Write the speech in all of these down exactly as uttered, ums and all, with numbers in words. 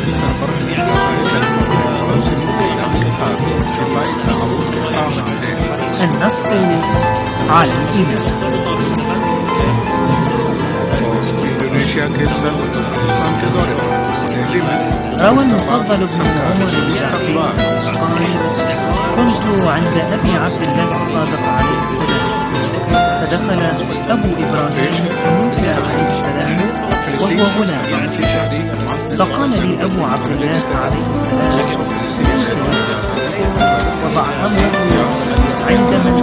سے سربراہ النص على الإيمان. انڈونیشیا کے صدر پاکستان کے دورے پر دہلی میں روى المفضل بن عمر الجعفري قال: كنت عند أبي عبد الله الصادق عليه السلام، فدخل أبو إبراهيم موسى عليه السلام وهو غلام، فقال لي أبو عبد الله عليه السلام: وضع أمره عند من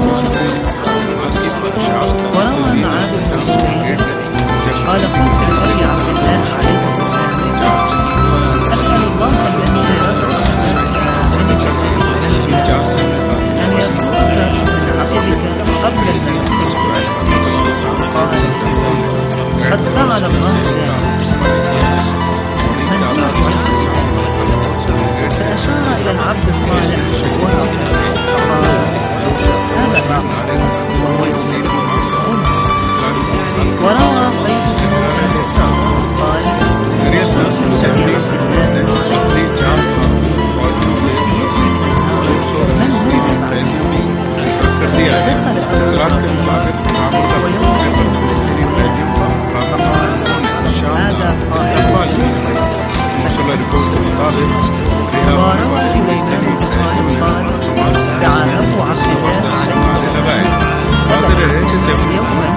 وروى معاذ بن جبير قال: قلت لأبي عبد الله عليه السلام: أسأل الله الذي لا يرى أن يكون من عبدك قبل الموت. قال: قد فعل الله ذلك. فأشار إلى العبد الصالح وهو قال: هذا باب وهو يؤمن. وروى قيد بن قال: هذا صائب. وروى سليمان بن خالد قال: دعا أبو عبد الله عليه السلام يوما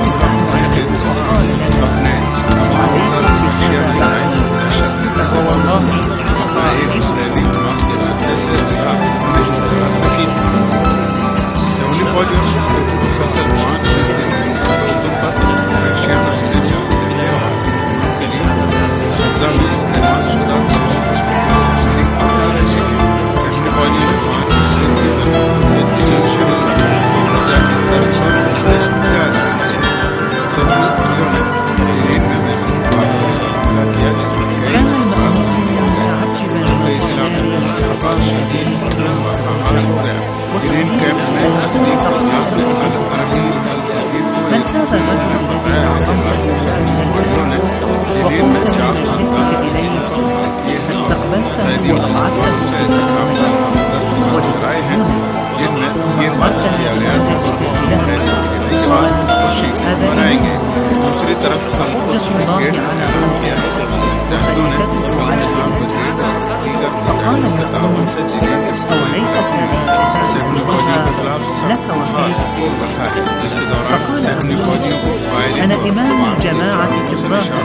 أنا إمام الجماعة في الظاهر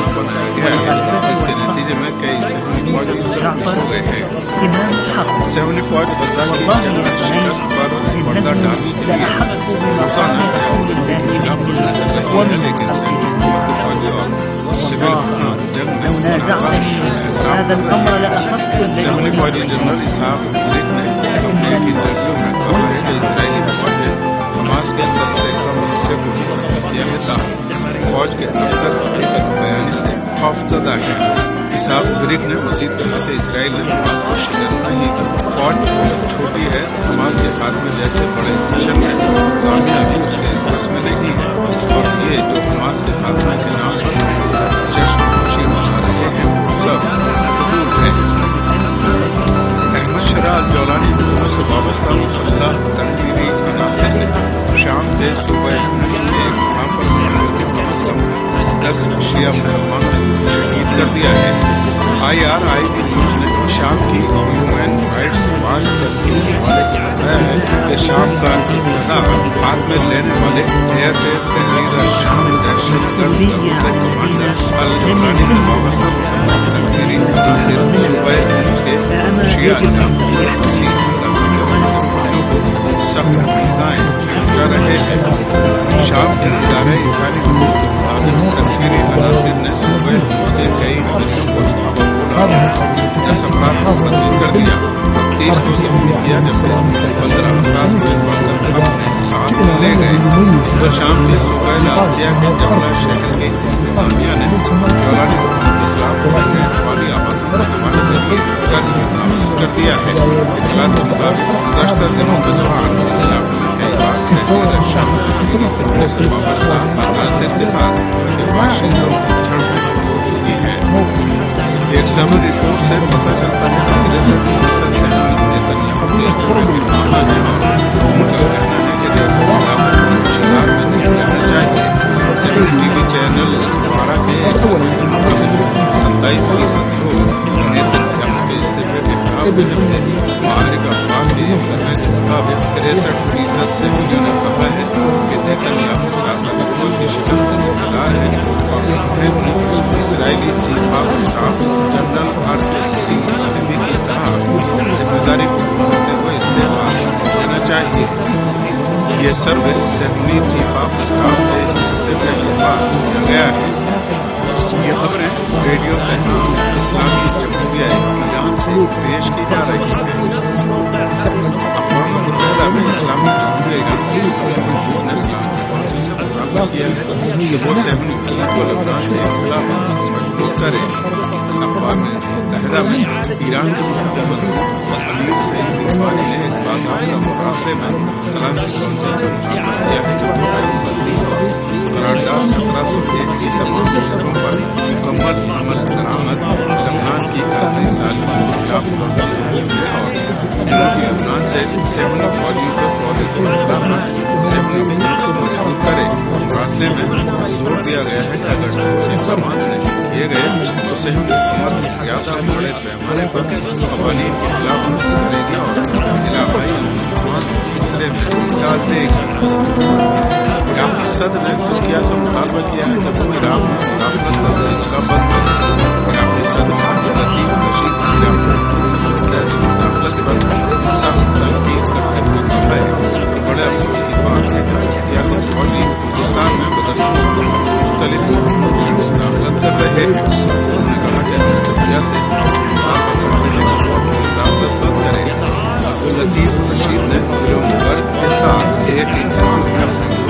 جعفر إمام الحق، والله إنه لأحق بمقام رسول الله مني ومن والله لو نازعتني هذا الأمر لأخذت الذي فوج کے افسر حقیقت بیانی سے خوفزدہ ہیں. اسحاق گریگ نے مزید کہا کہ اسرائیل نے حماس کو شکست نہیں دی. فوج بہت چھوٹی ہے. حماس کے خاتمے جیسے بڑے مشن ہے کامیابی اس کے بس میں نہیں ہے. اور یہ جو حماس کے خاتمے کے نام پر جشن خوشی منا رہے ہیں سب فضول ہے. احمد شرح الجولانی حکومت سے وابستہ مسلح تنقیدی عناصر نے شام کے صوبہ نجم ایک مقام پر کے کم از کم دس شیعہ مسلمانوں نے شہید کر دیا ہے. آئی آر آئی کی نیوز نے شام کی ہیومن رائٹس واچ تنظیم کے حوالے سے بتایا ہے کہ شام کا انتخاب ہاتھ میں لینے والے ایئر بیس تحریر شام دہشت گرد کمانڈر الجولانی سے وابستہ مسلمان تنقیدی عناصر صوبہ نجم کے شیعہ انجام سخت میزائیں کر رہے ہیں. شام کے ادارے انسانی حقوق کے مطابق تکفیری عناصر نے صوبہ کے کئی حلقوں کو بولا دس افراد کو بندی کر دیا. تیس کو ضبط کیا جبکہ پندرہ افراد کو اپنے ساتھ لے گئے. تو شام کے صوبہ لاتیا کے جبلہ شہر کے انتظامیہ نے جولانی اسلام کو بننے والی آبادی کو ہمارے ذریعے درج نافذ کر دیا ہے. اطلاعات کے مطابق گزشتہ دنوں کے دوران اس علاقے میں کئی بار تحریر شام سے وابستہ عناصر کے ساتھ باشندوں کی جھڑپیں ہو چکی ہیں. ایک سبھی رپورٹ سے پتہ چلتا ابن معارک افواج کے سرمے کے مطابق تریسٹھ فیصد سے نے کہا ہے کہ نیتن یاہو سازمان حکومت کی شکست کے ذمہ دار ہے اور صہیونی اسرائیلی چیف آف اسٹاف جنرل آر سی کی اطلاع ذمہ داری کو کرتے ہوئے استعفا دینا چاہیے. یہ سروے صہیونی چیف آف اسٹاف سے استعفے کے بعد کیا گیا ہے. یہ خبریں ریڈیو تحریک اسلامی جمہوریہ ایران سے پیش کی جا رہی ہیں. اقوام متحدہ میں اسلامی جمہوریہ ایران کی صدر نے سے مطالبہ کیا ہے کہ وہ صہیونی حکومت کو لبنان سے اخلاء پر مجبور کرے. اقوام متحدہ میں ایران کے حکومت امیر سعید عثمانی نے ایک باضابطہ مقابلے میں سلامتی کونسل سے مطالبہ کیا ہے کہ وہ بندی اور قرارداد سترہ سو ایک کی تمام شرطوں پر مکمل عمل درآمد لبنان کی ارضی سال کے خلاف کونسل اور جنوبی لبنان سے صہیونی فوجی کو فوری طور پر صہیونی حکومت کو مجبور کرے. مراسلے میں زور دیا گیا ہے کہ اگر اقدامات نہیں کیے گئے تو صہیونی حکومت زیادہ بڑے پیمانے پر قوانین کی خلاف ورزی کرے گی اور علاقائی امن خطرے میں ڈال دے گی. عراقی صدر نے ترکیہ سے مطالبہ کیا ہے کہ وہ عراق میں مداخلت کا سلسلہ بند کرے. عراقی صدر عبداللطیف رشید عراق میں مداخلت پر سخت تنقید کرتے ہوئے کہا ہے کہ بڑے افسوس کی بات ہے کہ ترکیہ کے فوجی ہندوستان میں بدستور مختلف مداخلت کر رہے ہیں. انہوں نے کہا کہ ترکیہ سے مداخلت بند کرے. عبداللطیف رشید نے بلومبرگ کے ساتھ ایک انٹرویو میں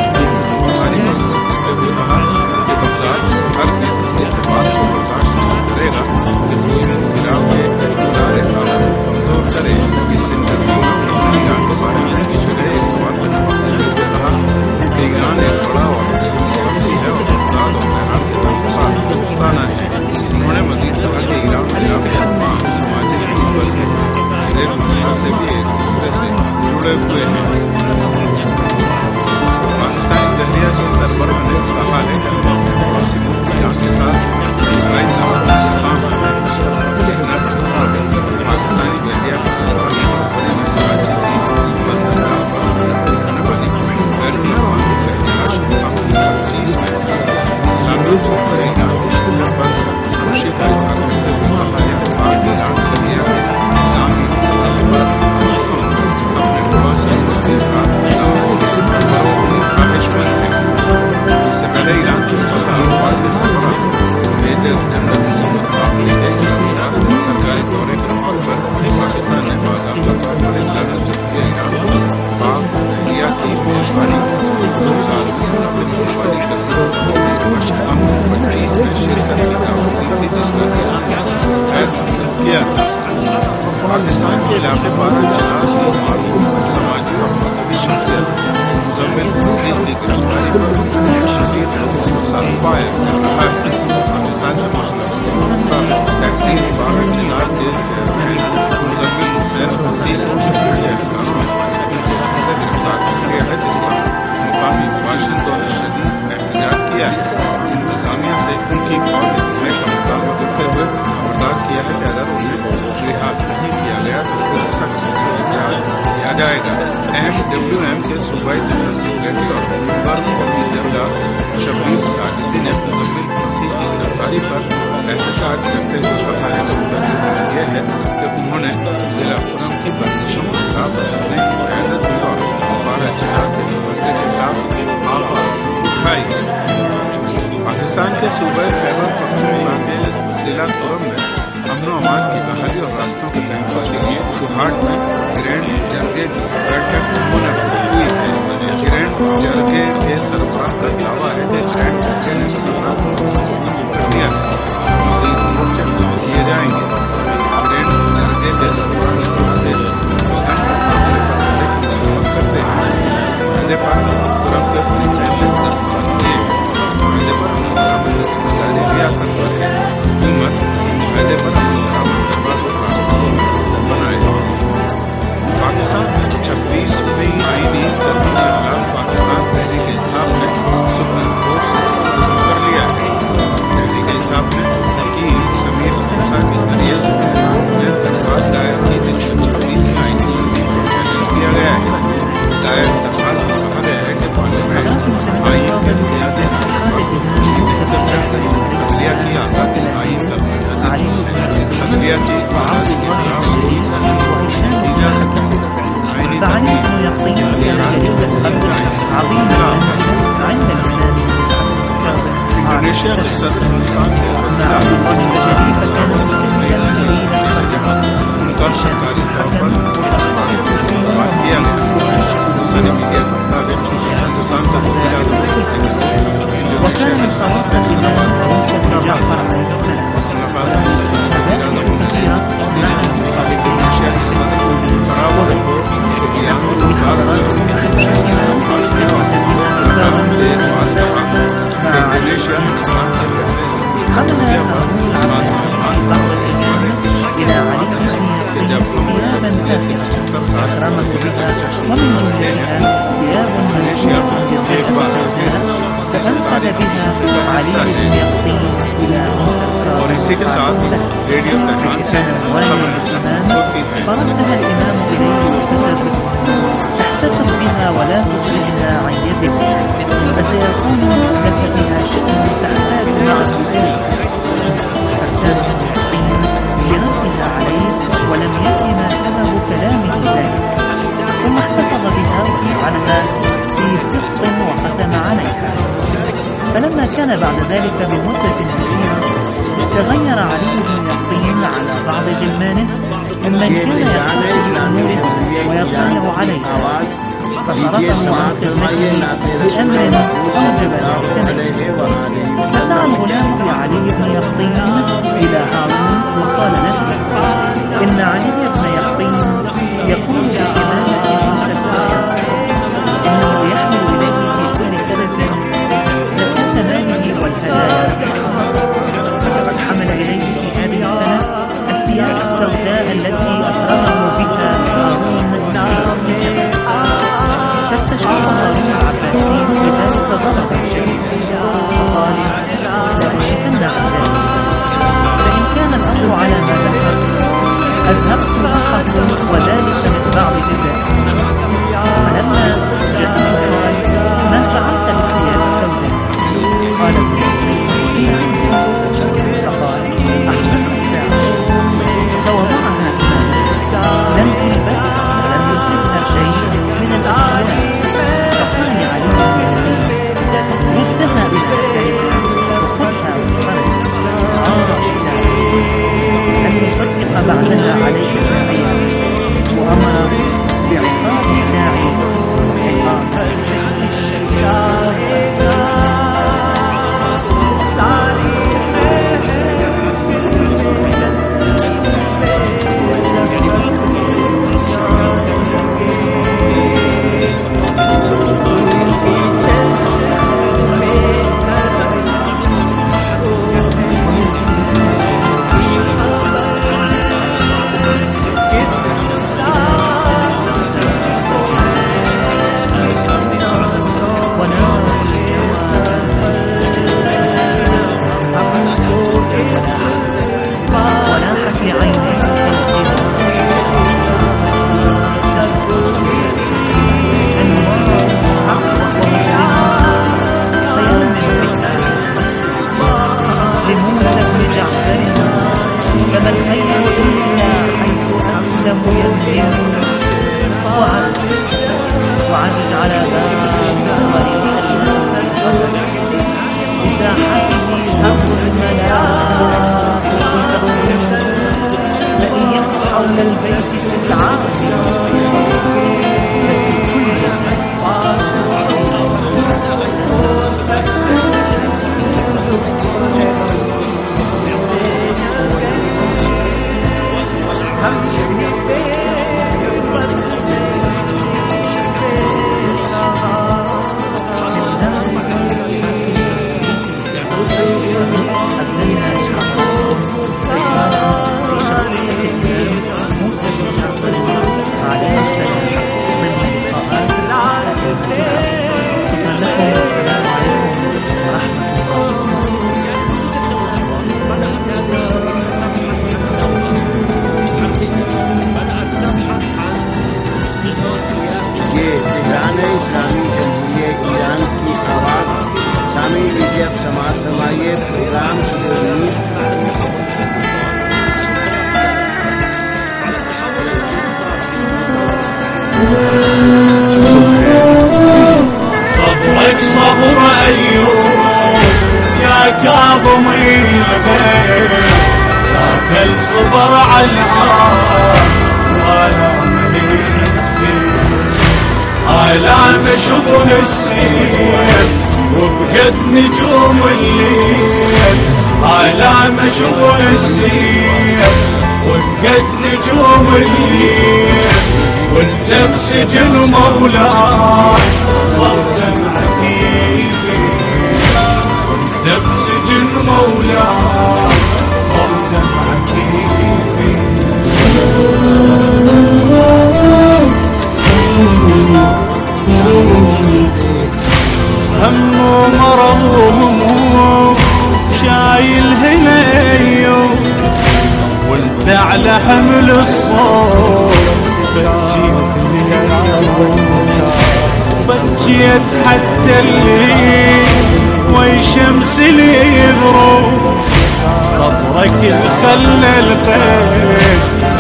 کہا کہ بغداد ہر اس بات کو برداشت نہیں کرے گا کہ کوئی عراق کے اقتدار حالت کمزور کرے. اس انٹرویو میں ایران کے بارے میں پوچھے گئے اس سوال پر کہا کہ ایران ایک بڑا اور وقتی ہے اور بغداد اور تہران کے تعلقات دوستانہ ہیں. انہوں نے مزید کہا کہ ایران میں عراق کے تمام سماجی نہیں بلکہ غیر دنیا سے بھی ایک دوسرے سے جڑے ہوئے ہیں. پاکستانی بحریہ کے سربراہ نے کہا ہے کہ پڑوسی ملک ایران کے ساتھ اسرائیل سوال کا استحکام ہے. پاکستانی بحریہ کے سربراہ نے کراچی کی بندرگاہ پر رہنے والی غیر ملکی بحریہ پچیس میں اسلامی جمہوریہ ایران کے شکل پر خوشی کا اظہار کرتے ہوئے کہا ہے کہ پاک ایران بحریہ کے نامی تعلقات اپنے پڑوسی ملک کے ساتھ اس سے پہلے ایران کی افواج کے سربراہ میجر جنرل محمد باقری کے سرکاری دورے کے موقع پر پاکستان نے باضابطہ طور پر اسلامی جمہوریہ ایران پاک بحریہ کی میزبانی دو سال کی منعقد ہونے والی کثیر مشہم پچیس میں شرکت کی دعوت دی تھی جس کا خیر مقدم کیا تھا. پاکستان کے علاقے پار جہاز کی معروف سماجی اور مذہبی شخصیت مزمل حسین کی گرفتاری پر شدید مصالحہ کر رہا ہے. پاکستان سے مطلب ٹیکسی بار جنار کے چیئرمین مزمل حسین حسین کو سیکورٹی اہلکاروں نے گرفتار کر لیا ہے جس پر مقامی باشندوں نے شدید احتجاج کیا ہے. انتظامیہ سے ان کی فوری رہائی کا مطالبہ کرتے ہوئے خبردار کیا ہے کہ اگر انہیں رہا نہیں کیا گیا تو پھر سخت احتجاج کیا جائے گا. اہم ڈبلیو ایم کے صوبائی جنرل سیکرٹری اور ممبر قومی جرگہ شبیر ساجدی نے مزمل مسیح کی گرفتاری پر احتجاج کرتے ہوئے کہا ہے کہ متاثر یہ ہے کہ انہوں نے ضلع خرم کی بندشوں کے خلاف کرنے کی قیادت کی اور بارہ جنار کے مسئلے کے خلاف آواز اٹھائی. پاکستان کے صوبہ خیبر پختونخوا کے ضلع خرم میں امن و امان کی بحالی اور راستوں کے تحفظ کے لیے کوہاٹ میں گرینڈ جرگے کی بیٹھک منعقد ہوئی ہے. گرینڈ جرگے کے سربراہ کا دعویٰ ہے کہ گرینڈ جرگے نے سربراہ کو کر دیا ہے. مزید مورچے کیے جائیں گے. گرینڈ جرگے کے سربراہ سے کرتے ہیں. معاہدے پر خرم کے پولیس نے دستخط کیے ہیں. معاہدے پر ساری ریاست پر حکومت معاہدے پر پاکستان میں چھبیسویں آئینی ترمیم کے خلاف پاکستان تحریک انصاف نے سپریم کورٹ سے کر لیا ہے. يأتي وعبد الله الشريف وهشام بن فعلي بن يقطين كان جليل القدر عظيم المنزلة عند الإمام إندونيسيا قصة الإنسان أما عبد الله البجلي فكان مسلميا جليل القدر منتشر على التوفل وحكي على وكان من خواص الإمام موسى بن جعفر عليه السلام فذلك كثيرا مع المصطلحين إلى علي ثيابا فاخرة أكرمه بها ومن جملتها ثياب منسوخة بالضبط فأنقذ بها علي بن يقطين إلى موسى كان موالي الإمام فردها الإمام إليه وكتب احتفظ بها ولا تخرجها عن يدك فسيكون لك بها شأن تحتاج معه إليه فارتاح اليقين لردها عليه ولم يأتي ما سبب كلامه ذلك ثم احتفظ بها وجعلها في سقط وختم عليها فلما كان بعد ذلك بمدة يسيرة تغير علي بن يقطين على بعض غلمانه ممن كان يتصل بأموره ويطلع عليها فصرفه عن خدمته بأمر أوجب ذلك نفسه فسعى الغلام بعلي بن يقطين إلى هارون وقال له إن علي بن يقطين يقوم بإمامة موسى إنه يحمل إليه في كل سنة زكاة ماله والهدايا فقد حمل إليه في هذه السنة الثياب السوداء التي أكرمه بها هارون في ربك فاستشار هارون العباسي بذلك ضربا شديدا فقال لأكشفن عن ذلك فإن كان الأمر على ما ذكر أذهبت حقه وذلك من بعض جزائه فلما جاء قال ما فعلت بالثياب السوداء قال ابن فقال أحمد الساعة فوضعها إماما لم تلبس ولم يصبها شيء من الأشياء فقال لعلي ردها إلى مكانها وخذها وانصرف عن راشدها لم يصدق بعدها عليه الأرض وأنا مليت فيه. آلام شبه السيف وبقت نجوم الليل. آلام شبه السيف وبقت نجوم الليل. وانت بسجن مولاي ضربا عكيفي. وانت بسجن مولاي ضربا عكيفي. هم ومرض وهموم شايل هنيوم. وانت على حمل الصوت بجيتني بجيت حتى الليل وي شمس اللي يغرب. صبرك خلى الخير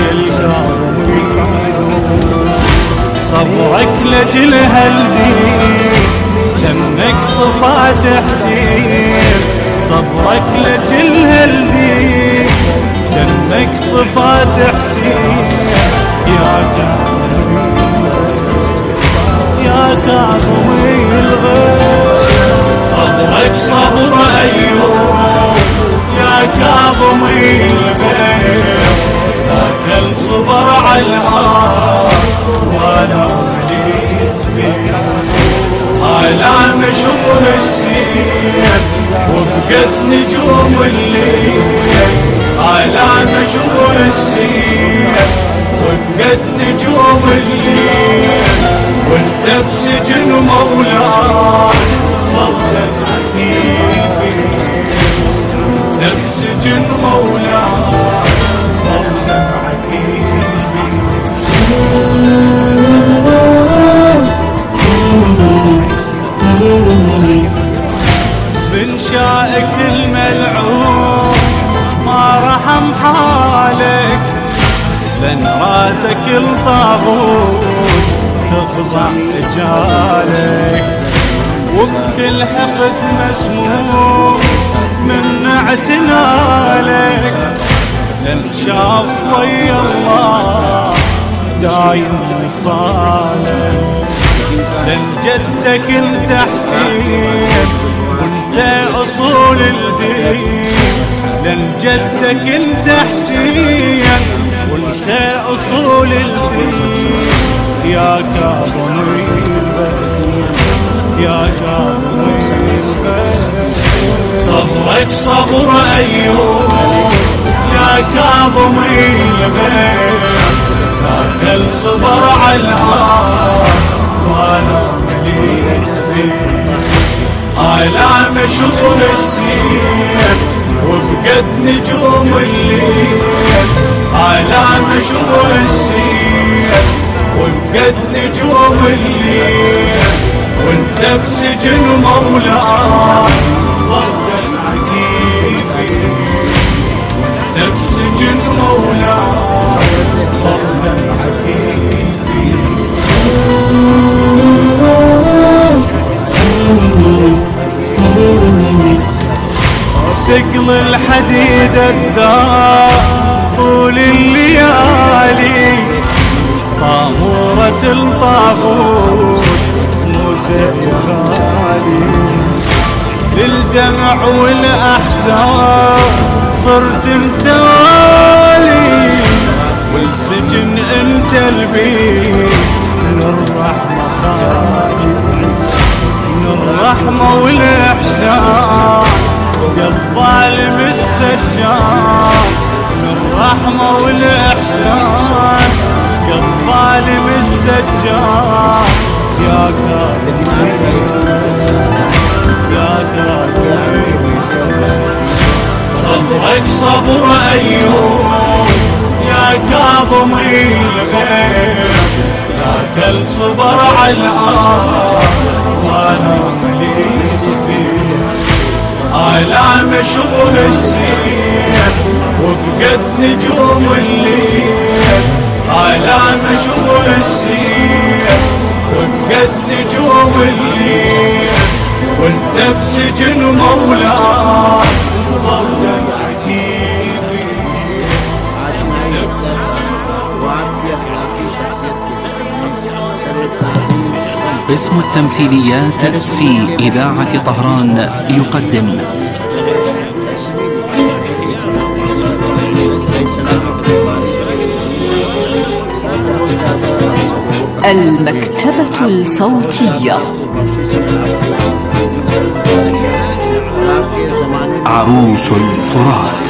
صبرك لجل هالدين جنك صفات حسين. صبرك لجل هالدين جنك صفات حسين. يا كاظمي يا كاظمي الغيظ صبرك صبر أيوب. يا كاظمي الغيظ ذاك الصبر على الأرض وأنا مليت فيه. آلام شبه السيف وبقت نجوم الليل. آلام شبه السيف وبقت نجوم الليل. وانت بسجن مولاي ضربا عكيفي. وانت بسجن مولاي ضربا عكيفي. من شائك الملعون ما رحم حالك. لن راتك الطاغوت تخضع رجالك. وبكل حقد مسموم من اعتنالك. لن شاف ويا الله دايم وصالك. لن جدك انت حسين وانت اصول الدين. لن جدك انت حسين وانت اصول الدين. يا كاظمي يا كاظمي صبرك صبر أيوب. يا كاظمي الغيظ ذاك الصبر على الأرض وأنا مليت فيه. آلام شبه السيف وبقت نجوم الليل. آلام شبه السيف وبقت نجوم الليل. وانت بسجن مولاي ضربا عكيفي. وانت بسجن مولاي ضربا عكيفي. ثقل الحديد الذاب طول الليالي. طاهورة الطاغوت مو زي غالي. للدمع والأحزان صرت متوالي. والسجن انت البيت من الرحمة خالي. من الرحمة والإحسان قد ظالم السجان. من الرحمة والإحسان قد ظالم السجان. يا كاظمي يا كاظمي صبرك صبر أيوب. يا كاظمي الغيظ ذاك الصبر على الأرض وأنا مليت فيه. آلام شبه السيف وبقت نجوم الليل. آلام شبه السيف وبقت نجوم الليل. وانت بسجن مولاي ضربا عكيفي. قسم التمثيليات في إذاعة طهران يقدم المكتبة الصوتية. عروس الفرات.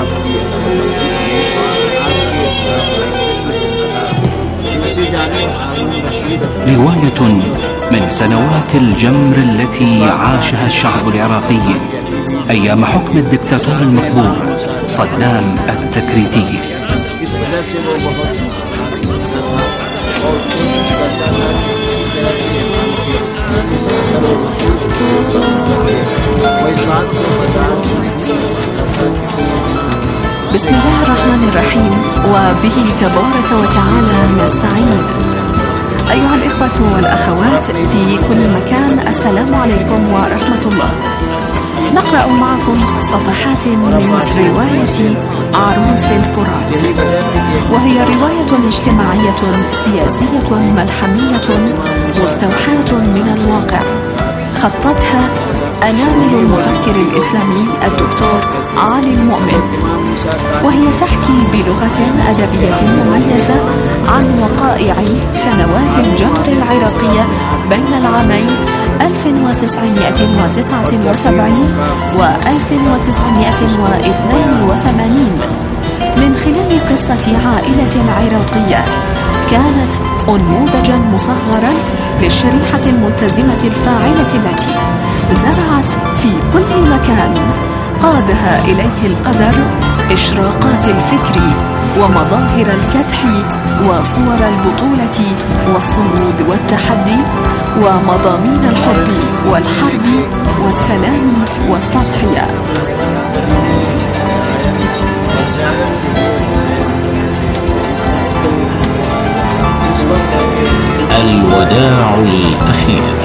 رواية من سنوات الجمر التي عاشها الشعب العراقي أيام حكم الدكتاتور المقبور صدام التكريتي. بسم الله الرحمن الرحيم، وبه تبارك وتعالى نستعين. أيها الإخوة والأخوات في كل مكان، السلام عليكم ورحمة الله. نقرأ معكم صفحات من رواية عروس الفرات، وهي رواية اجتماعية سياسية ملحمية مستوحاة من الواقع، خطتها أنامل المفكر الإسلامي الدكتور علي المؤمن، وهي تحكي بلغة أدبية مميزة عن وقائع سنوات الجمر العراقية بين العامين ألف وتسعمائة وتسعة وسبعين و ألف وتسعمائة واثنين وثمانين، من خلال قصة عائلة عراقية كانت أنموذجا مصغرا للشريحة الملتزمة الفاعلة التي زرعت في كل مكان قادها إليه القدر إشراقات الفكر ومظاهر الكدح وصور البطولة والصمود والتحدي ومضامين الحب والحرب والسلام والتضحية. الوداع الأخير.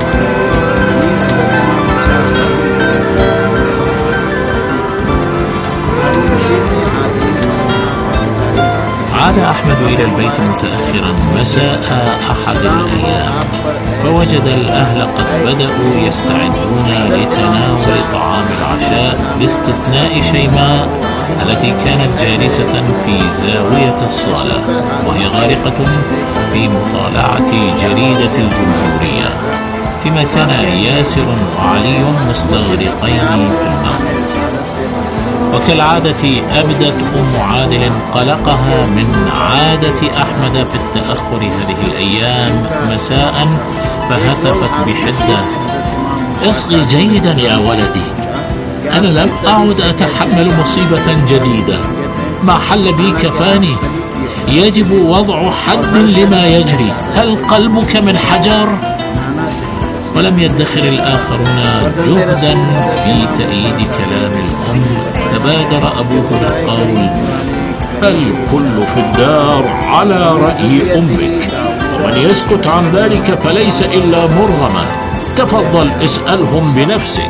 عاد أحمد إلى البيت متأخرا مساء أحد الأيام، فوجد الأهل قد بدأوا يستعدون لتناول طعام العشاء باستثناء شيماء التي كانت جالسة في زاوية الصالة وهي غارقة في مطالعة جريدة الجمهورية، فيما كان ياسر وعلي مستغرقين في النوم. وكالعادة أبدت أم عادل قلقها من عادة أحمد في التأخر هذه الأيام مساء، فهتفت بحدة: اصغي جيدا يا ولدي، أنا لم أعد أتحمل مصيبة جديدة، ما حل بي كفاني، يجب وضع حد لما يجري، هل قلبك من حجر؟ ولم يدخر الآخرون جهدا في تأييد كلام الأم، تبادر أبوه بالقول: الكل في الدار على رأي أمك، ومن يسكت عن ذلك فليس إلا مرغما، تفضل اسألهم بنفسك.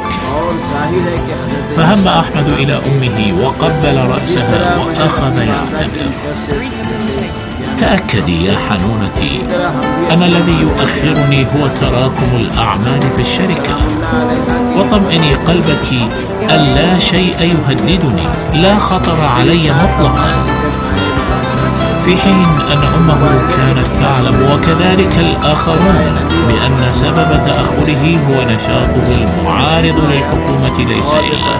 فهم أحمد إلى أمه وقبل رأسها وأخذ يعتذر: تأكدي يا حنونتي أن الذي يؤخرني هو تراكم الأعمال في الشركة، وطمئني قلبك أن لا شيء يهددني، لا خطر علي مطلقا. في حين أن أمه كانت تعلم وكذلك الآخرون بأن سبب تأخره هو نشاطه المعارض للحكومة ليس إلا.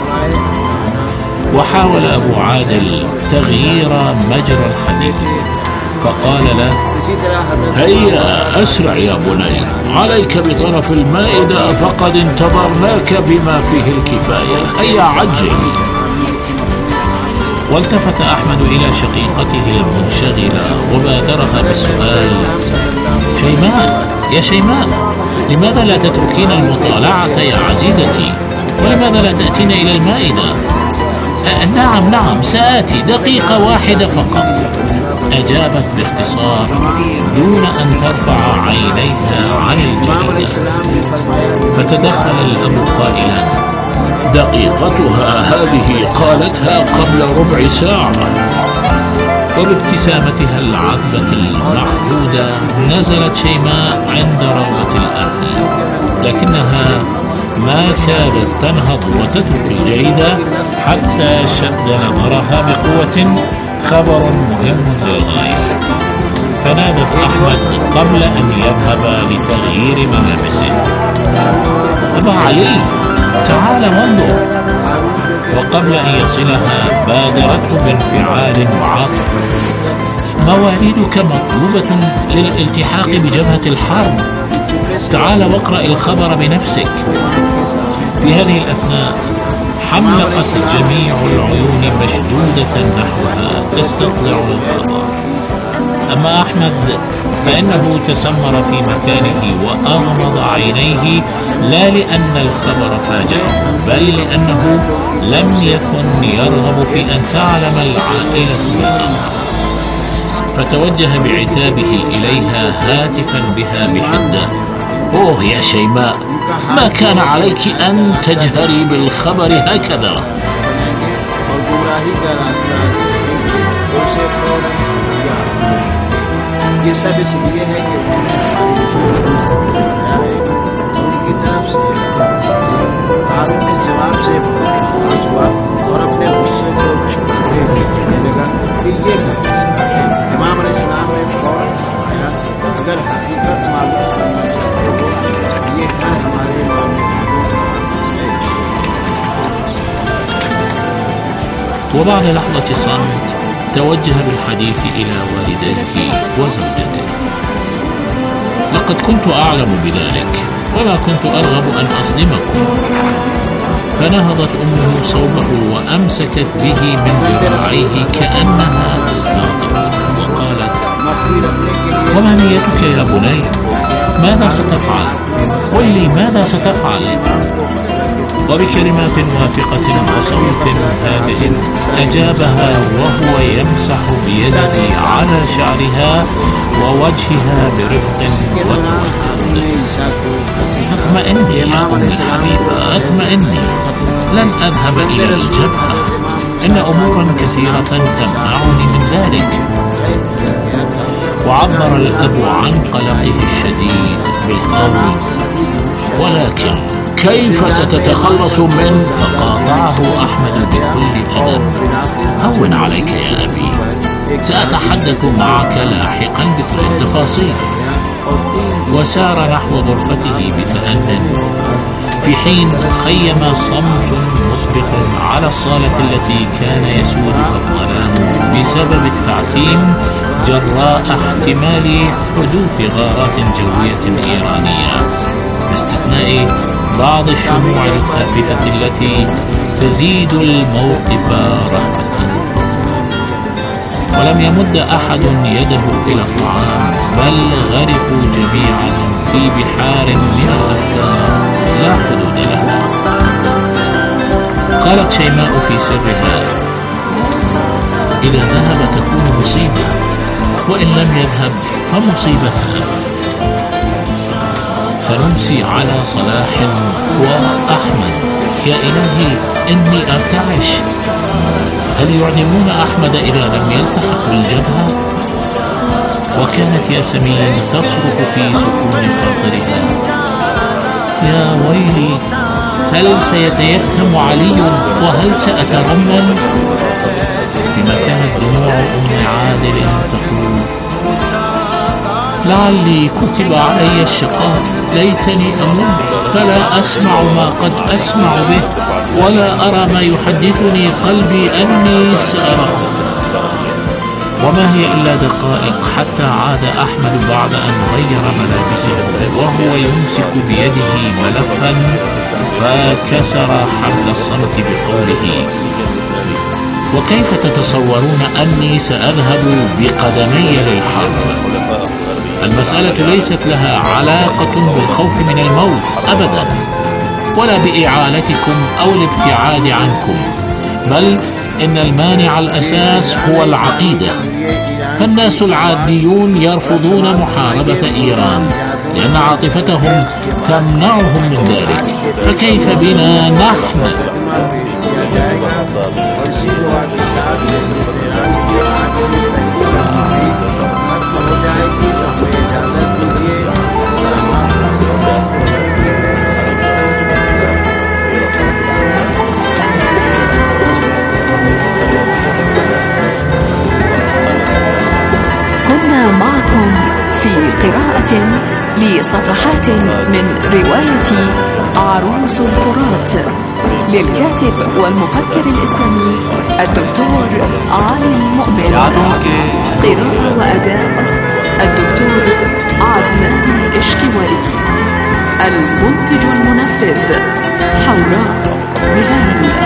وحاول أبو عادل تغيير مجرى الحديث فقال له: هيا أسرع يا بني، عليك بطرف المائدة فقد انتظرناك بما فيه الكفاية، هيا عجل. والتفت أحمد إلى شقيقته المنشغلة وبادرها بالسؤال: شيماء يا شيماء، لماذا لا تتركين المطالعة يا عزيزتي؟ ولماذا لا تأتين إلى المائدة؟ أه نعم نعم سآتي، دقيقة واحدة فقط، أجابت باختصار دون أن ترفع عينيها عن الجريدة. فتدخل الأب قائلا: دقيقتها هذه قالتها قبل ربع ساعة. وبابتسامتها العذبة المعهودة نزلت شيماء عند روضة الأهل، لكنها ما كادت تنهض وتترك الجريدة حتى شد نظرها بقوة خبر مهم للغاية، فنادت أحمد قبل أن يذهب لتغيير ملابسه: أبا علي، تعال وانظر. وقبل أن يصلها بادرته بانفعال وعاطفة: مواليدك مطلوبة للالتحاق بجبهة الحرب، تعال واقرأ الخبر بنفسك. في هذه الأثناء حملقت جميع العيون مشدودة نحوها تستطلع الخبر. أما أحمد فإنه تسمر في مكانه وأغمض عينيه، لا لأن الخبر فاجأه، بل لأنه لم يكن يرغب في أن تعلم العائلة بالأمر، فتوجه بعتابه إليها هاتفا بها بحدة: أوه يا شيماء، ما كان عليك أن تجهري بالخبر هكذا. ये सब इसलिए है कि उनकी तरफ से हारून के जवाब से हुआ और अपने गुस्से को छुपाने लगा कि ये इमाम अलैहिस्सलाम ने फौरन फरमाया: अगर हकीकत मालूम करना चाहते हो ये है हमारे इमाम है। وبعد لحظة صمت توجه بالحديث إلى والديه وزوجته: لقد كنت أعلم بذلك وما كنت أرغب أن أصدمكم. فنهضت أمه صوبه وأمسكت به من ذراعيه كأنها تستغضب وقالت: وما نيتك يا بني؟ ماذا ستفعل؟ قل لي ماذا ستفعل؟ وبكلمات واثقة وصوت هادئ أجابها وهو يمسح بيده على شعرها ووجهها برفق وتوهد: اطمئني يا أم الحبيبة، اطمئني، لن أذهب إلى الجبهة، إن أمورا كثيرة تمنعني من ذلك. وعبر الأب عن قلقه الشديد بالقول: ولكن كيف ستتخلص منه؟ فقاطعه أحمد بكل أدب: هون عليك يا أبي، سأتحدث معك لاحقا بكل التفاصيل. وسار نحو غرفته بتأنٍ، في حين خيم صمت مسبق على الصالة التي كان يسودها الظلام بسبب التعتيم جراء احتمال حدوث غارات جوية إيرانية، باستثناء بعض الشموع الخافتة التي تزيد الموقف رهبة. ولم يمد أحد يده إلى الطعام، بل غرقوا جميعا في بحار من الأفكار لا حدود لها. قالت شيماء في سرها: إذا ذهب تكون مصيبة، وإن لم يذهب فمصيبتها. سنمسي على صلاح وأحمد. يا إلهي إني أرتعش، هل يعدمون أحمد إذا لم يلتحق بالجبهة؟ وكانت ياسمين تصرخ في سكون خاطرها: يا ويلي، هل سيتيتم علي وهل سأترمل؟ فيما كانت دموع أم عادل تقول: لعلي كتب علي الشقاء، ليتني أموت فلا أسمع ما قد أسمع به، ولا أرى ما يحدثني قلبي أني سأراه. وما هي إلا دقائق حتى عاد أحمد بعد أن غير ملابسه وهو يمسك بيده ملفا، فكسر حبل الصمت بقوله: وكيف تتصورون أني سأذهب بقدمي للحرب؟ المسألة ليست لها علاقة بالخوف من الموت أبدا، ولا بإعالتكم أو الابتعاد عنكم، بل إن المانع الأساس هو العقيدة. فالناس العاديون يرفضون محاربة إيران لأن عاطفتهم تمنعهم من ذلك، فكيف بنا نحن؟ और صفحات من رواية عروس الفرات للكاتب والمفكر الإسلامي الدكتور علي المؤمن. قراءة وأداء الدكتور عدنان إشكواري. المنتج المنفذ حوراء بلال.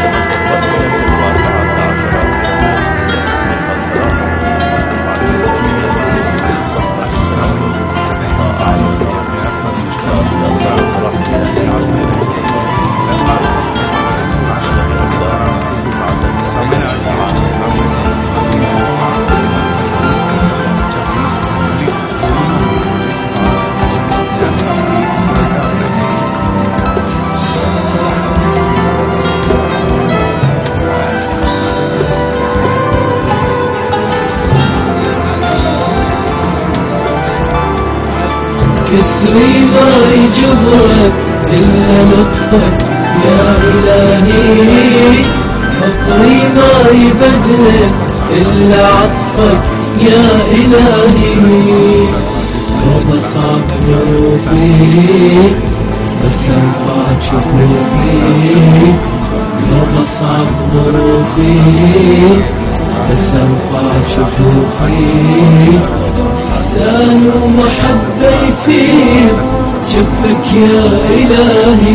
كسري ما يجبرك إلا لطفك يا إلهي، فقري ما يبدلك إلا عطفك يا إلهي. لو بصعب ظروفي بس أرفع شفوفي، لو بصعب ظروفي بس أرفع شفوفي. إحسان ومحبة يفيض جفك يا إلهي،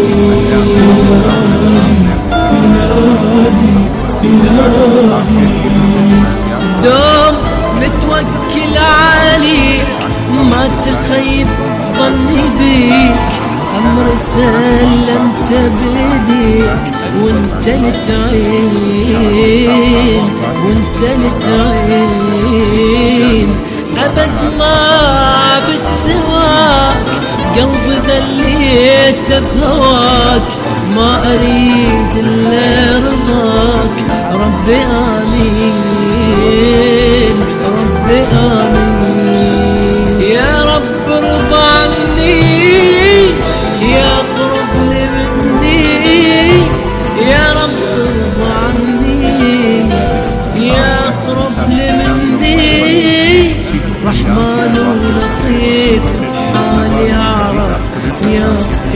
إلهي إلهي. دوم متوكل عليك ما تخيب ظني بيك، أمر سلمت بيديك وانت نتعين وانت نتعين. أبد ما بتسواك قلب ذليت بهواك، ما أريد إلا رضاك ربي آمين ربي آمين. يا رب ارضى عني يا قرب لي مني، يا رب ارضى عني يا قرب لي مني. رحمن ولطيف حالي أعرف يا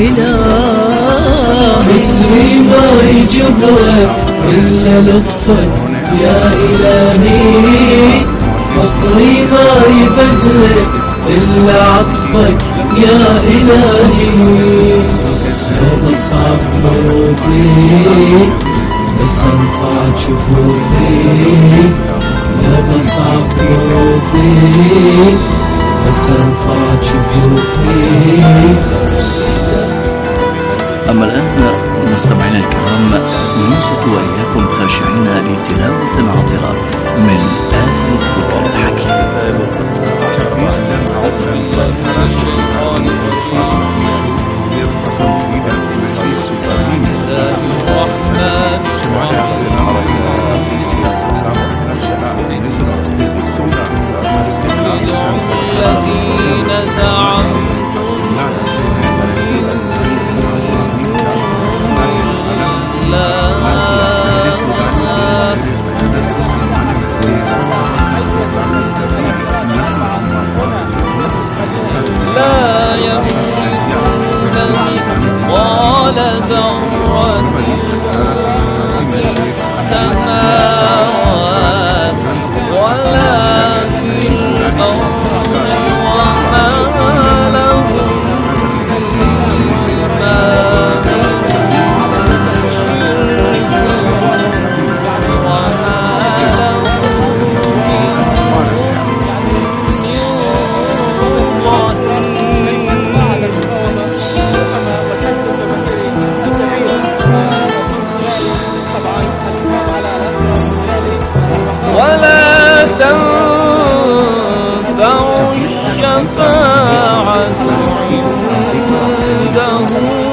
إلهي. اسري ما يجبرك إلا لطفك يا إلهي، فقري ما يبدلك إلا عطفك يا إلهي. لو بصعب ظروفي بس أرفع شفوفي، لو بصعب ظروفي بس أرفع شفوفي. أما الآن مستمعينا الكرام ننصت وإياكم خاشعين لتلاوة عطرة من آل الذكر الحكيم. الذين زعمتم لا يملكون مثقال ذرة في السماوات ولا في الأرض وما لهم ولا تنفع الشفاعة عنده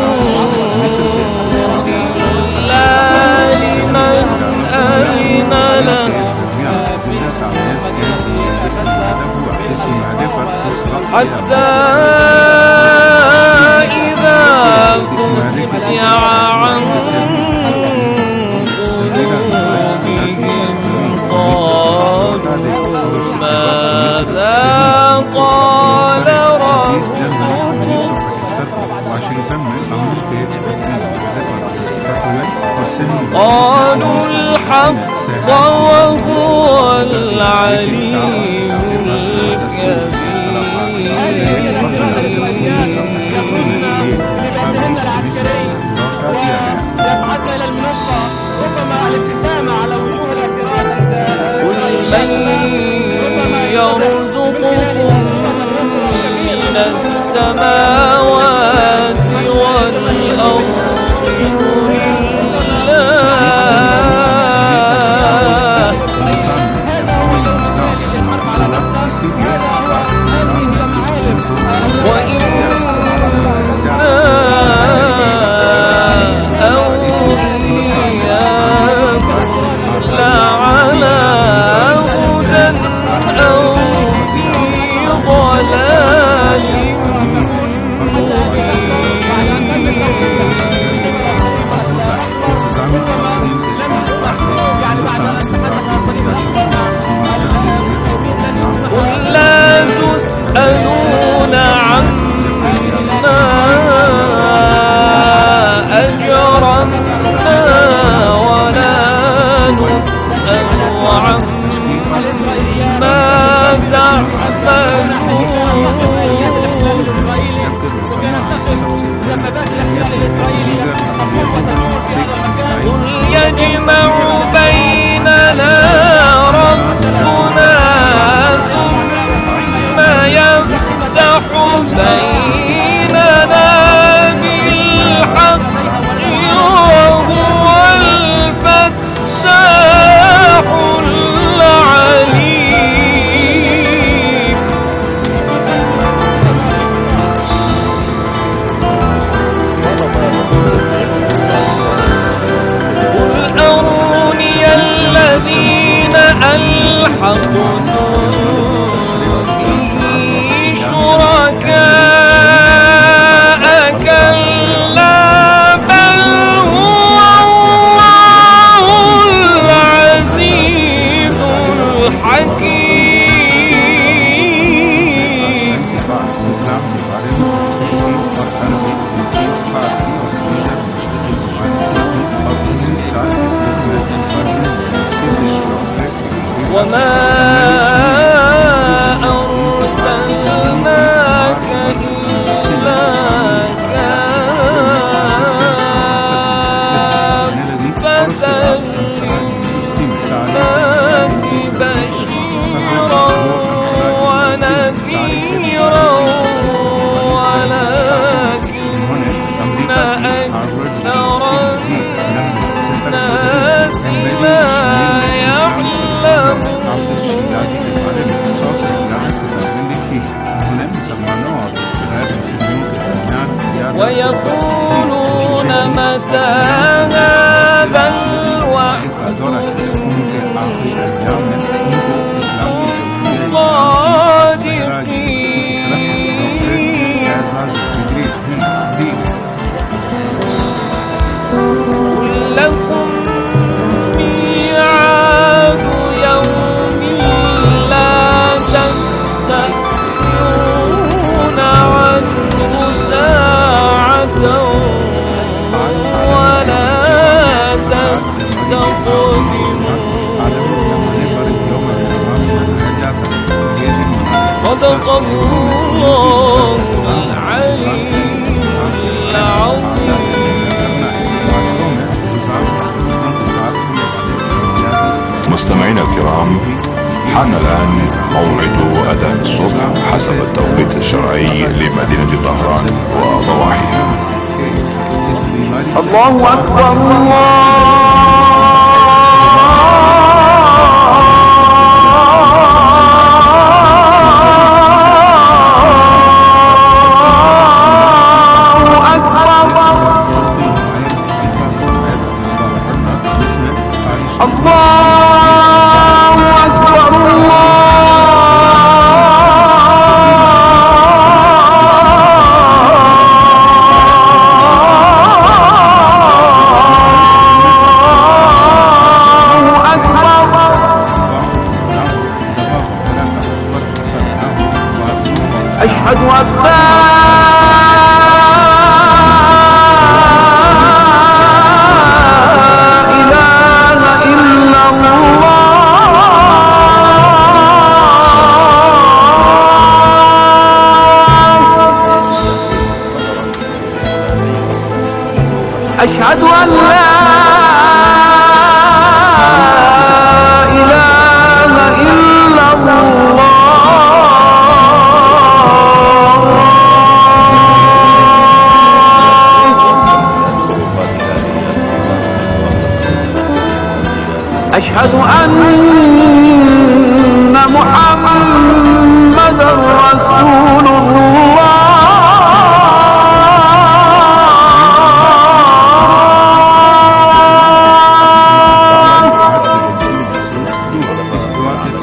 إلا لمن أذن له، حتى إذا فزع عن قالوا ماذا قال ربكم صدق الله العلي العظيم. مستمعينا الكرام، حان الآن موعد أذان الصبح حسب التوقيت الشرعي لمدينة طهران وضواحيها. الله أكبر الله أشهد أن لا إله إلا الله أشهد أن لا إله إلا الله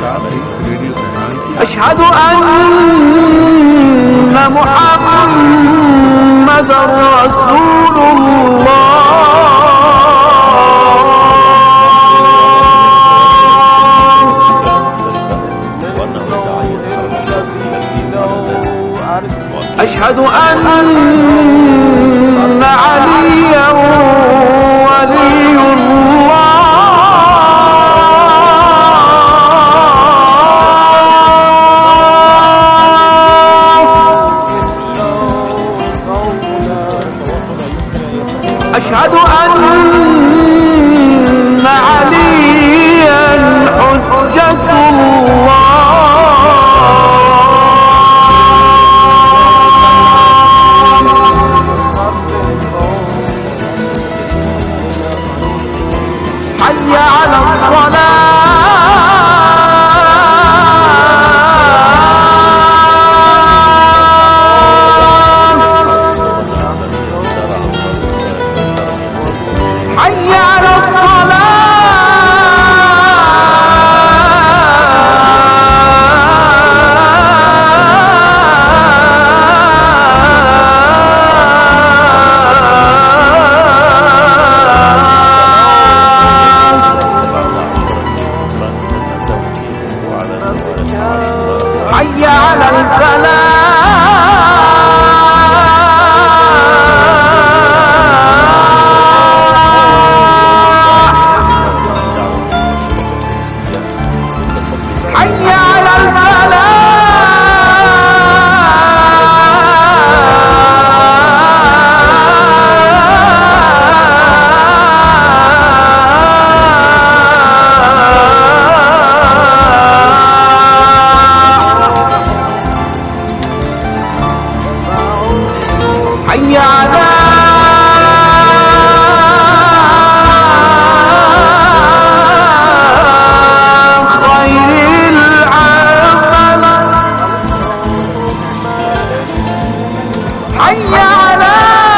أشهد أن محمد رسول الله. أشهد أن عليا ولي الله. أشهد أن عليا حجة الله. حي على حي على حي على الفلاح. حي على الفلاح. حي على خير العمل. حي على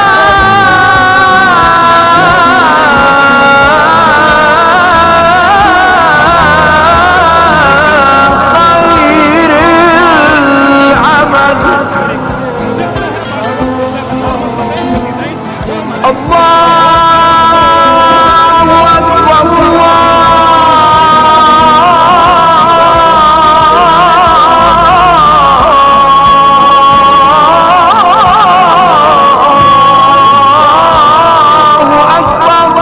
خير العمل. الله أكبر الله أكبر.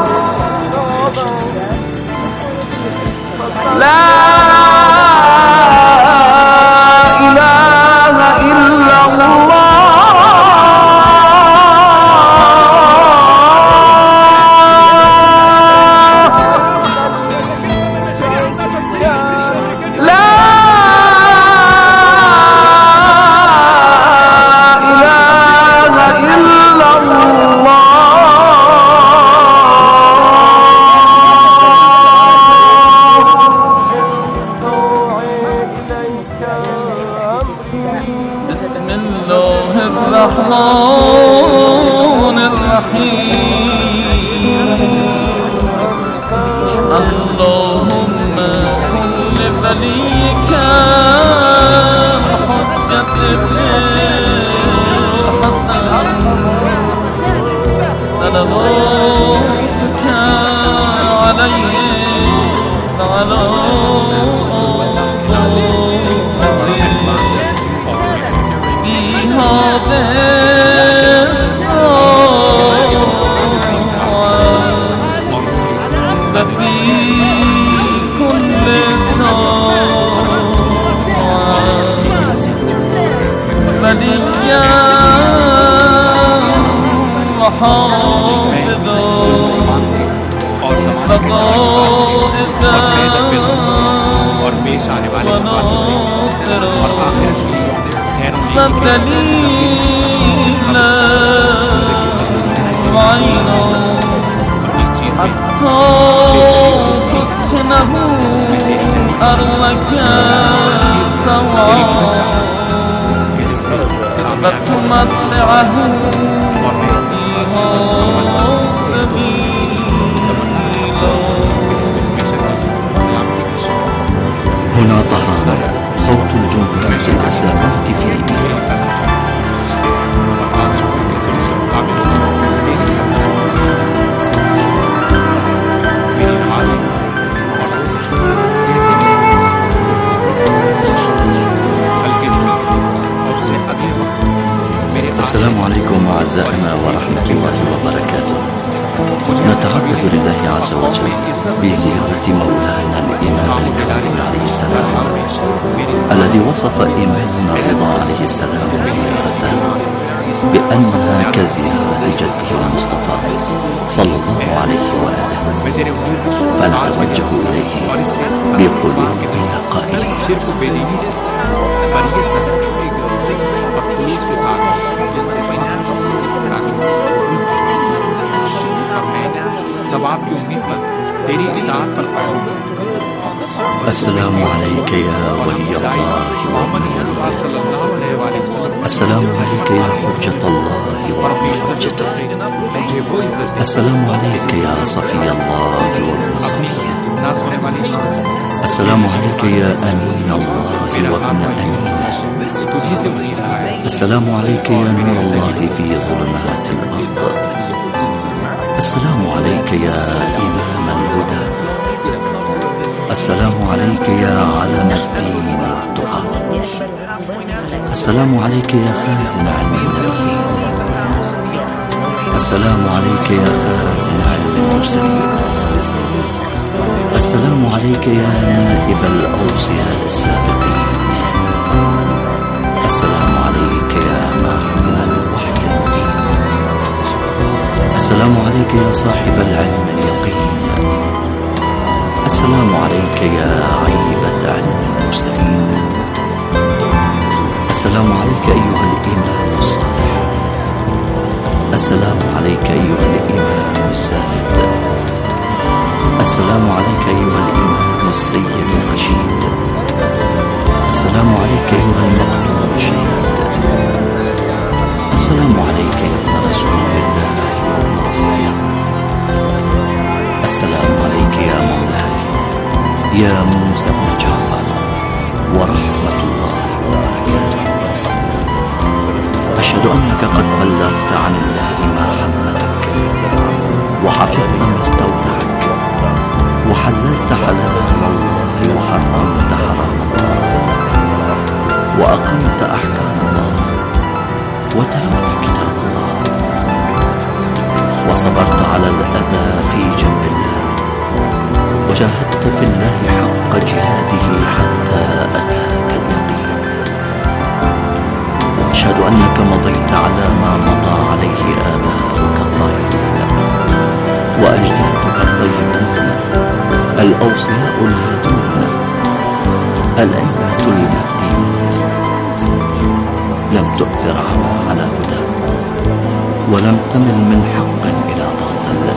لا إله إلا الله. بسم الله الرحمن الرحيم. اللهم كن لوليك حجة ابن الحسن صلواتك عليه وعلى وفي كل وليا وحافظا فقائدا وناصرا فدليلا وعينا حتى تسكنه أرضك طوعا فتمتعه فيها سبيلا. هنا طهران، صوت الجمهورية الإسلامية في إيران. السلام عليكم أعزائنا ورحمة الله وبركاته. نتعبد لله عز وجل بزيارة مولانا الإمام الكاظم عليه السلام، الذي وصف إمامنا الرضا عليه السلام زيارته بأنها كزيارة جده المصطفى صلى الله عليه وآله. فنتوجه إليه بقلوبنا قائلين: السلام عليك يا ولي الله وأمير، السلام عليك يا حجة الله وابن حجته، السلام عليك يا صفي الله وابن صفيه، السلام عليك يا أمين الله وابن أمينه، السلام عليك يا نور الله في ظلمات الأرض، السلام عليك يا إمام الهدى، السلام عليك يا علم الدين والتقى، السلام عليك يا خازن علم النبيين، السلام عليك يا خازن علم المرسلين، السلام عليك يا نائب الأوصياء السابقين، السلام عليك يا معدن الوحي المبين، السلام عليك يا صاحب العلم اليقين، السلام عليك يا عيبة علم المرسلين، السلام عليك أيها الإمام الصالح، السلام عليك أيها الإمام الزاهد، السلام عليك أيها الإمام السيد الرشيد، السلام عليك أيها المقتول الشهيد، السلام عليك يا ابن رسول الله والناصرين، السلام عليك يا مولاي يا موسى بن جعفر ورحمة الله وبركاته. أشهد أنك قد بلغت عن الله ما حملك، وحفظت ما استودعك، وحللت حلال الله وحرمت حرام الله، وأقمت أحكام الله، وتلوت كتاب الله، وصبرت على الأذى في جنب الله، وجاهدت في الله حق جهاده حتى أتاك اليقين. وأشهد أنك مضيت على ما مضى عليه آباؤك الطاهرون وأجدادك الطيبون الأوصياء الهادون الأئمة المهديون. لم تؤثر على هدى، ولم تمل من حق إلى باطل.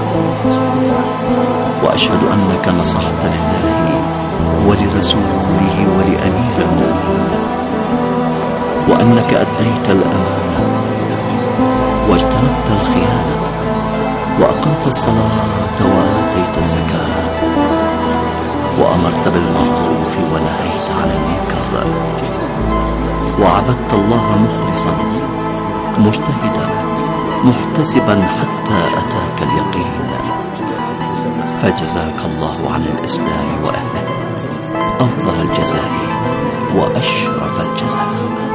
وأشهد أنك نصحت لله ولرسوله ولأمير المؤمنين، وأنك أديت الأمانة واجتنبت الخيانة، وأقمت الصلاة وآتيت الزكاة، وأمرت بالمعروف ونهيت عن المنكر، وعبدت الله مخلصا مجتهدا محتسبا حتى أتاك اليقين. فجزاك الله عن الإسلام وأهله أفضل الجزاء وأشرف الجزاء.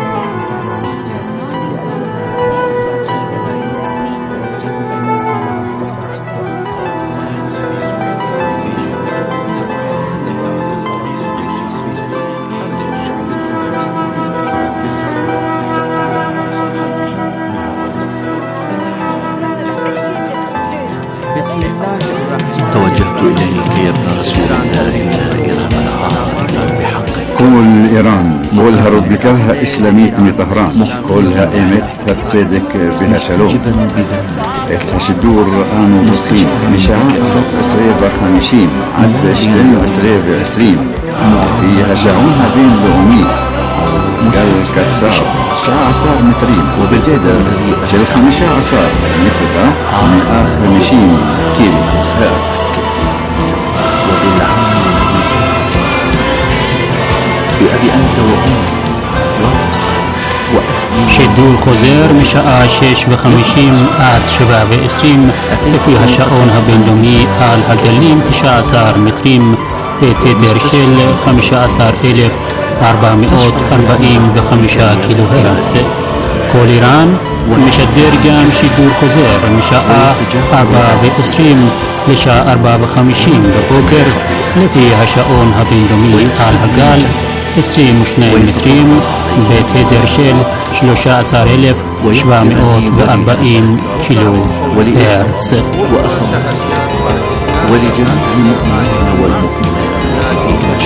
توجهت إليك يا ابن رسول الله زائرا عارفا بحقك. كل إيران كلها ربكها إسلاميت من طهران، كلها إيمت هتصدق بها شلوم إفتش الدور آنو مسلم مشاعة أخت أسرية بخمشين عد شتين أسرية بعسرين فيها شعونها بين لغمية قال كتسار شاع عصار مترين وبالجدة شل خمشة عصار نفتا مئة خمشين كيلو هرتز. بأبي أنت وأمي ونفسي وأهلي. שידור חוזר משעה שש וחמישים עד שבע ועשרים לפי השעון הבינלאומי על הגלים תשע עשרה מטרים בתדר של חמישה עשר אלף ארבע מאות ארבעים וחמישה קילו הרץ. כל איראן משדר גם שידור חוזר משעה ארבע ועשרים לשעה ארבע וחמישים בבוקר לפי השעון הבינלאומי על הגל עשרים ושניים מטרים בתדר של שלושה עשר אלף שבע מאות וארבעים קילו הרץ. ولجميع المؤمنين والمؤمنات في كل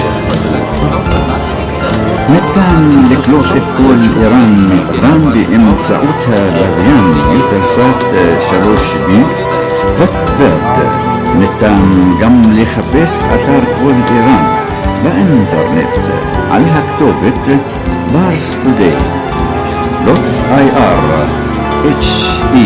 ניתן לקלוט את כל איראן מטהרן באמצעות הלוויין יוטלסאט שלוש שבעים הוטברד. ניתן גם לחפש אתר כל איראן באינטרנט על הכתובת פארס טודיי דוט איי אר אייץ' אי.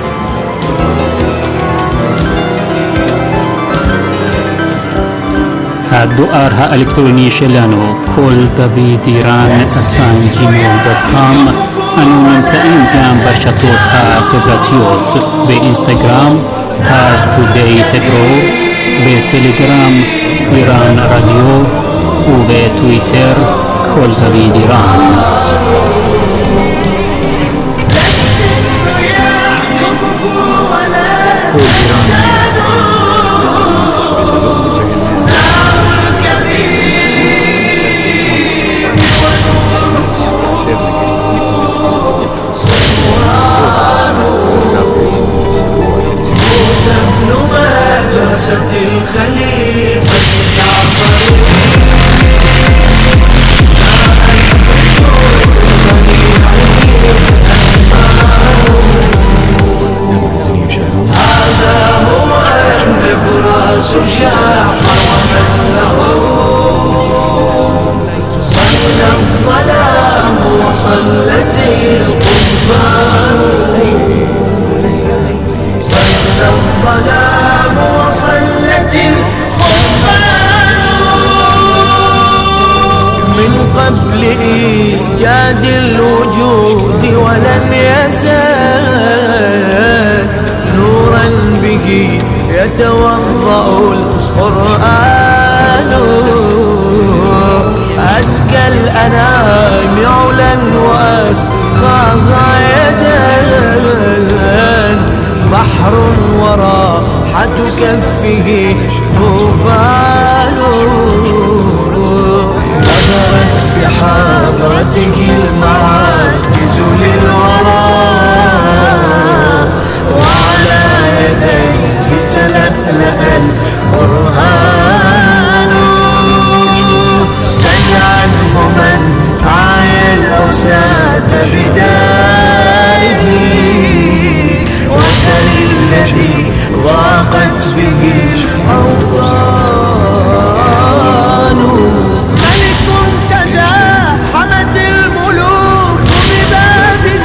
הדואר האלקטרוני שלנו כל דוד איראן אצן ג'ימייל דוט קום. אנו נמצאים גם ברשתות החברתיות באינסטגרם פארס טודיי הדרו, בטלגרם איראן רדיו ובטוויטר כל דוד איראן. قبل إيجاد الوجود ولم يزال نورا به يتوضأ القرآن أزكى الأنام علا وأسخاها يدا بحر وراحة كفه طوفان نظرت بحضرته المعاجز للوراء وعلى يديه تلألأ البرهان سل عنه من عايا الأوساط بدائه وسل الذي ضاقت به الأوطان ملك تزاحمت الملوك ببابه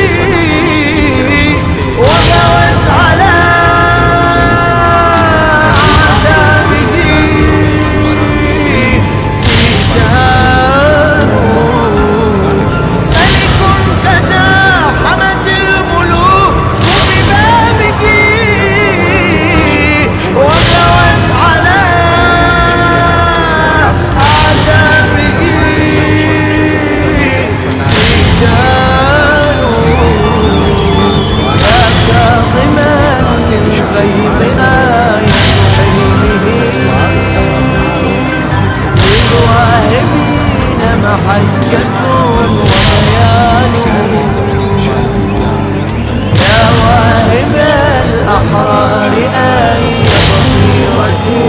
وغوت على أعتابه ملك تزاحمت الملوك ببابه وغوت على أعتابه كاظما من غيظ آية حلمه للواهبين محجة وبيان يا واهب الأحرار آي بصيرتي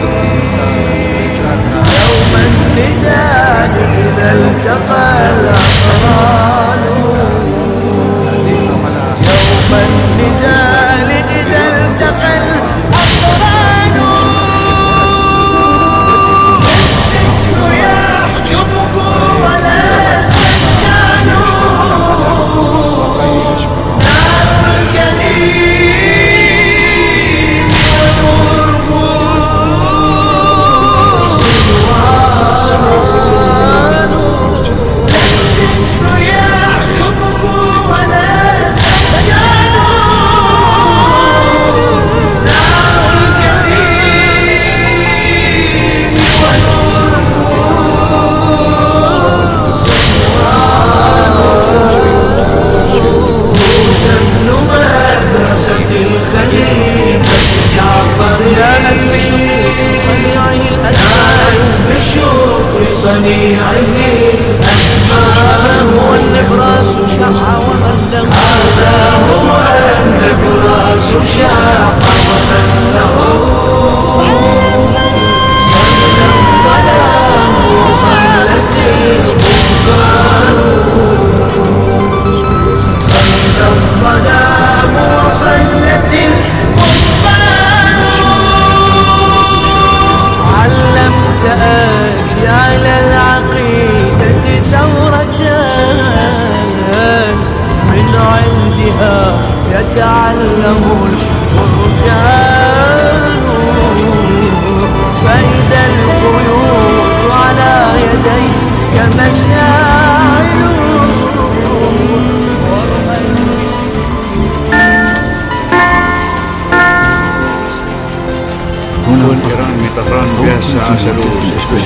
يوم النزال إذا التقى الأقران يوم النزال إذا التقى الأقران السجن يحجبه ولا سجان صنيعه الأسماء هو النبراس شاع ومن له هذا هو النبراس شاع ومن له صلى الظلام وصلت القربان صلى الظلام وصلت القربان علمت أجيال العقيدة ثورتان من عندها يتعلم الفرقان فإذا القيود على يديك مشاعر هنا الكرام من طهران بها الساعة ثلاثة.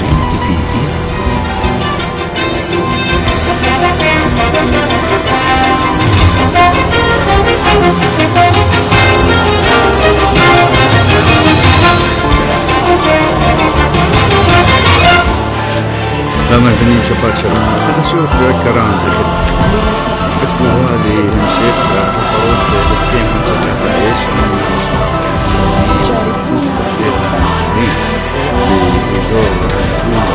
مهزمين شباك شباب هذا شو كرام مثل هذه من شيخ خروج تسكين خمسة عيش من